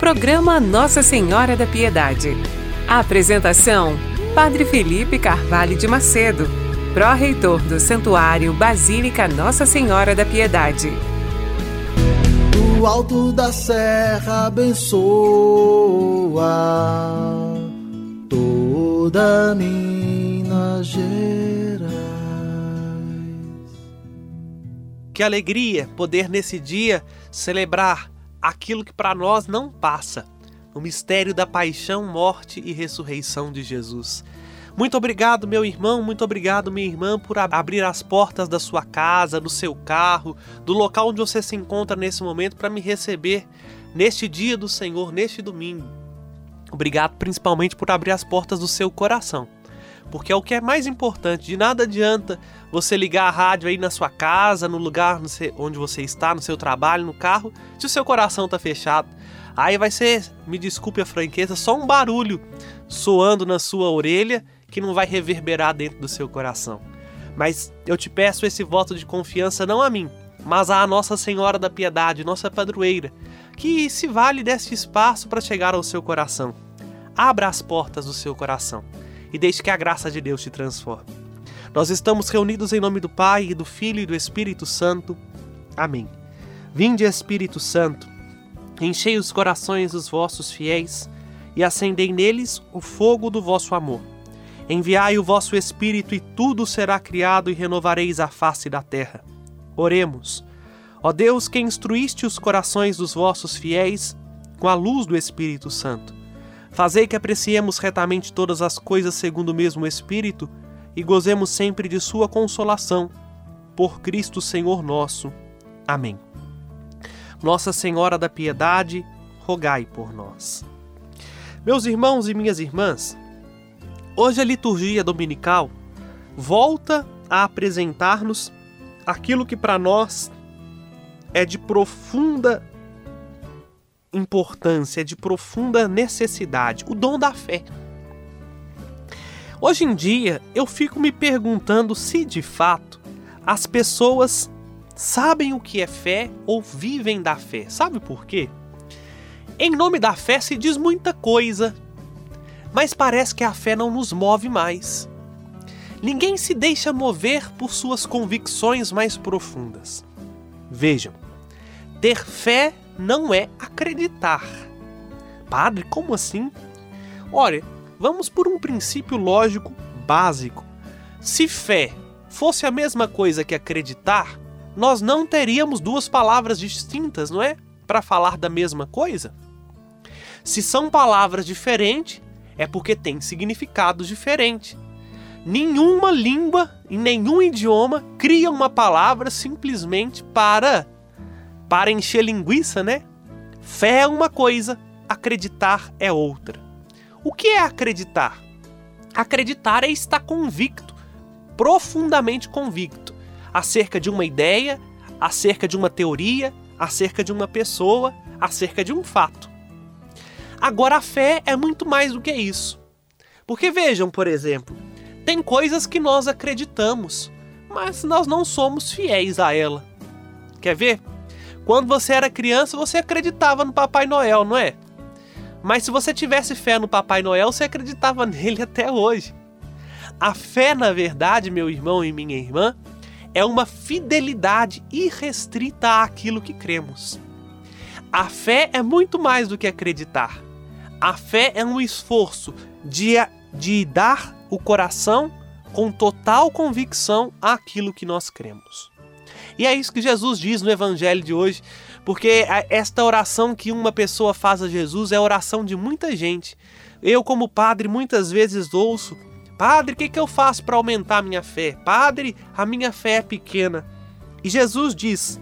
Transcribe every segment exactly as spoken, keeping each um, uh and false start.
Programa Nossa Senhora da Piedade. A apresentação: Padre Felipe Carvalho de Macedo, pró-reitor do Santuário Basílica Nossa Senhora da Piedade. Do alto da serra abençoa toda Minas Gerais. Que alegria poder nesse dia celebrar aquilo que para nós não passa, o mistério da paixão, morte e ressurreição de Jesus. Muito obrigado, meu irmão, muito obrigado, minha irmã, por abrir as portas da sua casa, do seu carro, do local onde você se encontra nesse momento para me receber neste dia do Senhor, neste domingo. Obrigado principalmente por abrir as portas do seu coração, porque é o que é mais importante. De nada adianta você ligar a rádio aí na sua casa, no lugar onde você está, no seu trabalho, no carro, se o seu coração está fechado. Aí vai ser, me desculpe a franqueza, só um barulho soando na sua orelha que não vai reverberar dentro do seu coração. Mas eu te peço esse voto de confiança não a mim, mas à Nossa Senhora da Piedade, nossa padroeira, que se vale deste espaço para chegar ao seu coração. Abra as portas do seu coração e deixe que a graça de Deus te transforme. Nós estamos reunidos em nome do Pai, e do Filho e do Espírito Santo. Amém. Vinde, Espírito Santo, enchei os corações dos vossos fiéis e acendei neles o fogo do vosso amor. Enviai o vosso Espírito e tudo será criado e renovareis a face da terra. Oremos. Ó Deus, que instruíste os corações dos vossos fiéis com a luz do Espírito Santo, fazei que apreciemos retamente todas as coisas segundo o mesmo Espírito e gozemos sempre de sua consolação. Por Cristo Senhor nosso. Amém. Nossa Senhora da Piedade, rogai por nós. Meus irmãos e minhas irmãs, hoje a liturgia dominical volta a apresentar-nos aquilo que para nós é de profunda importância, de profunda necessidade, o dom da fé. Hoje em dia, eu fico me perguntando se, de fato, as pessoas sabem o que é fé ou vivem da fé. Sabe por quê? Em nome da fé se diz muita coisa, mas parece que a fé não nos move mais. Ninguém se deixa mover por suas convicções mais profundas. Vejam, ter fé não é acreditar. Padre, como assim? Olha, vamos por um princípio lógico básico. Se fé fosse a mesma coisa que acreditar, nós não teríamos duas palavras distintas, não é? Para falar da mesma coisa. Se são palavras diferentes, é porque têm significados diferentes. Nenhuma língua e nenhum idioma cria uma palavra simplesmente para, para encher linguiça, né? Fé é uma coisa, acreditar é outra. O que é acreditar? Acreditar é estar convicto, profundamente convicto, acerca de uma ideia, acerca de uma teoria, acerca de uma pessoa, acerca de um fato. Agora a fé é muito mais do que isso. Porque vejam, por exemplo, tem coisas que nós acreditamos, mas nós não somos fiéis a ela. Quer ver? Quando você era criança, você acreditava no Papai Noel, não é? Mas se você tivesse fé no Papai Noel, você acreditava nele até hoje. A fé, na verdade, meu irmão e minha irmã, é uma fidelidade irrestrita àquilo que cremos. A fé é muito mais do que acreditar. A fé é um esforço de, de dar o coração com total convicção àquilo que nós cremos. E é isso que Jesus diz no Evangelho de hoje, porque esta oração que uma pessoa faz a Jesus é a oração de muita gente. Eu, como padre, muitas vezes ouço: Padre, o que, que eu faço para aumentar a minha fé? Padre, a minha fé é pequena. E Jesus diz: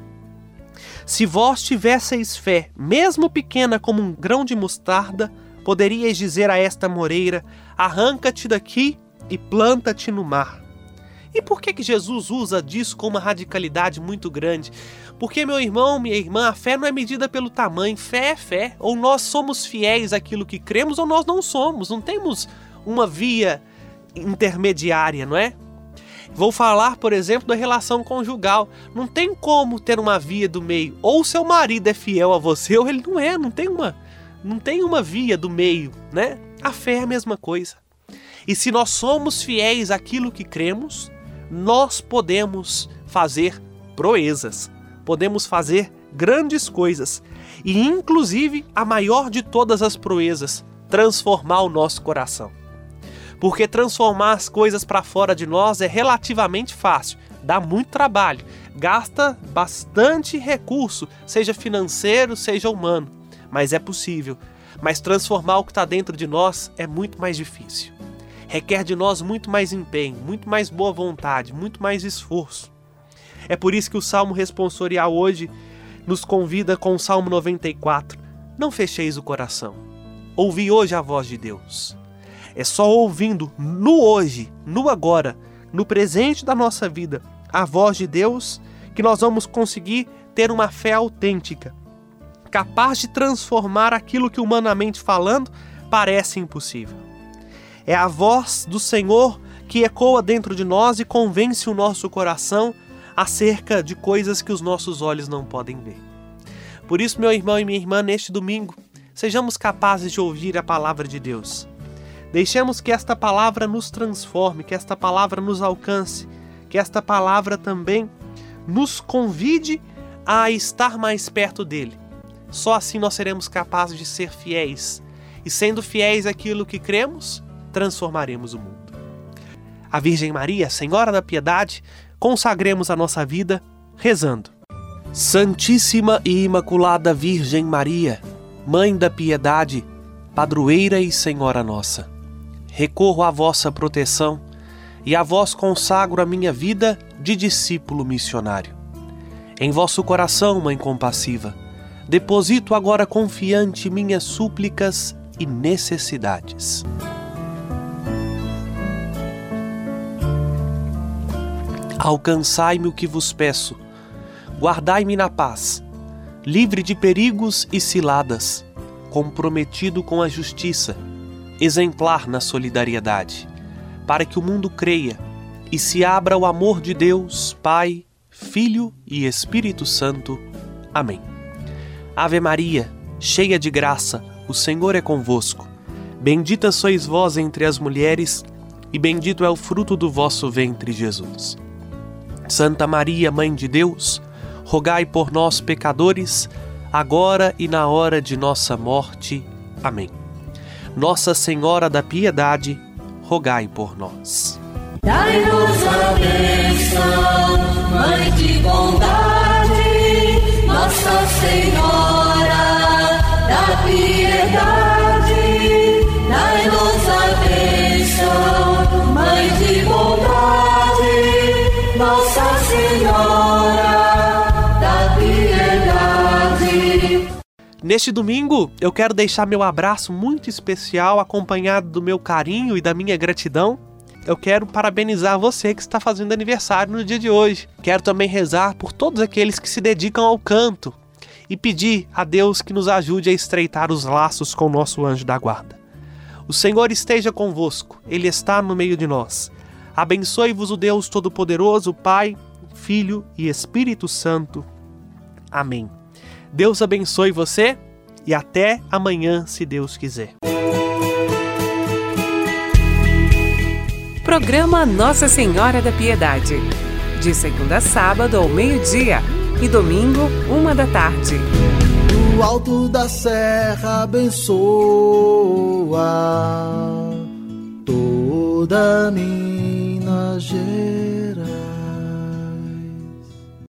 se vós tivesseis fé, mesmo pequena como um grão de mostarda, poderíeis dizer a esta moreira: arranca-te daqui e planta-te no mar. E por que que Jesus usa disso com uma radicalidade muito grande? Porque, meu irmão, minha irmã, a fé não é medida pelo tamanho. Fé é fé. Ou nós somos fiéis àquilo que cremos, ou nós não somos. Não temos uma via intermediária, não é? Vou falar, por exemplo, da relação conjugal. Não tem como ter uma via do meio. Ou seu marido é fiel a você, ou ele não é. Não tem uma, não tem uma via do meio, né? A fé é a mesma coisa. E se nós somos fiéis àquilo que cremos, nós podemos fazer proezas, podemos fazer grandes coisas e, inclusive, a maior de todas as proezas, transformar o nosso coração. Porque transformar as coisas para fora de nós é relativamente fácil, dá muito trabalho, gasta bastante recurso, seja financeiro, seja humano, mas é possível. Mas transformar o que está dentro de nós é muito mais difícil. Requer de nós muito mais empenho, muito mais boa vontade, muito mais esforço. É por isso que o Salmo responsorial hoje nos convida com o Salmo noventa e quatro. Não fecheis o coração. Ouvi hoje a voz de Deus. É só ouvindo no hoje, no agora, no presente da nossa vida, a voz de Deus, que nós vamos conseguir ter uma fé autêntica, capaz de transformar aquilo que, humanamente falando, parece impossível. É a voz do Senhor que ecoa dentro de nós e convence o nosso coração acerca de coisas que os nossos olhos não podem ver. Por isso, meu irmão e minha irmã, neste domingo, sejamos capazes de ouvir a palavra de Deus. Deixemos que esta palavra nos transforme, que esta palavra nos alcance, que esta palavra também nos convide a estar mais perto dele. Só assim nós seremos capazes de ser fiéis. E sendo fiéis àquilo que cremos, transformaremos o mundo. A Virgem Maria, Senhora da Piedade, consagremos a nossa vida rezando. Santíssima e Imaculada Virgem Maria, Mãe da Piedade, Padroeira e Senhora nossa, recorro à vossa proteção e a vós consagro a minha vida de discípulo missionário. Em vosso coração, Mãe compassiva, deposito agora confiante minhas súplicas e necessidades. Alcançai-me o que vos peço, guardai-me na paz, livre de perigos e ciladas, comprometido com a justiça, exemplar na solidariedade, para que o mundo creia e se abra ao amor de Deus, Pai, Filho e Espírito Santo. Amém. Ave Maria, cheia de graça, o Senhor é convosco. Bendita sois vós entre as mulheres, e bendito é o fruto do vosso ventre, Jesus. Santa Maria, Mãe de Deus, rogai por nós, pecadores, agora e na hora de nossa morte. Amém. Nossa Senhora da Piedade, rogai por nós. Dai-nos a bênção, Mãe de bondade, Nossa Senhora da Piedade. Dai-nos a bênção, Mãe de bondade, Nossa Senhora da Piedade. Neste domingo, eu quero deixar meu abraço muito especial, acompanhado do meu carinho e da minha gratidão. Eu quero parabenizar você que está fazendo aniversário no dia de hoje. Quero também rezar por todos aqueles que se dedicam ao canto e pedir a Deus que nos ajude a estreitar os laços com o nosso anjo da guarda. O Senhor esteja convosco, Ele está no meio de nós. Abençoe-vos o Deus Todo-Poderoso, Pai, Filho e Espírito Santo. Amém. Deus abençoe você e até amanhã, se Deus quiser. Programa Nossa Senhora da Piedade. De segunda a sábado ao meio-dia e domingo, uma da tarde. Do alto da serra abençoa toda Minas Gerais.